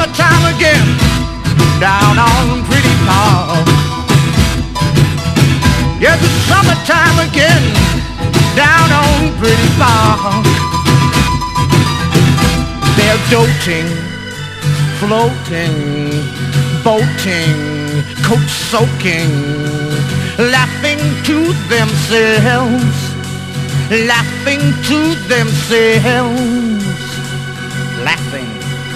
summertime again down on Pretty Park. Yes, it's summertime again down on Pretty Park. They're doting, floating, boating, coat soaking, laughing to themselves, laughing to themselves, laughing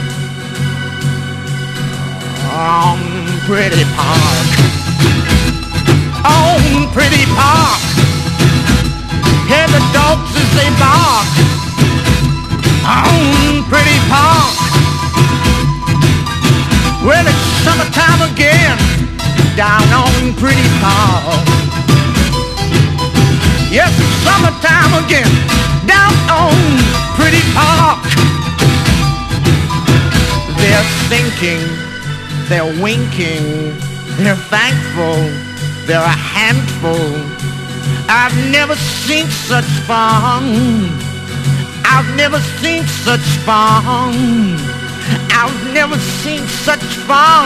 on Pretty Park, on Pretty Park. Hear the dogs as they bark on Pretty Park. Well, it's summertime again down on Pretty Park. Yes, it's summertime again down on Pretty Park. They're thinking, they're winking, they're thankful, they're a handful. I've never seen such fun. I've never seen such fun. I've never seen such fun.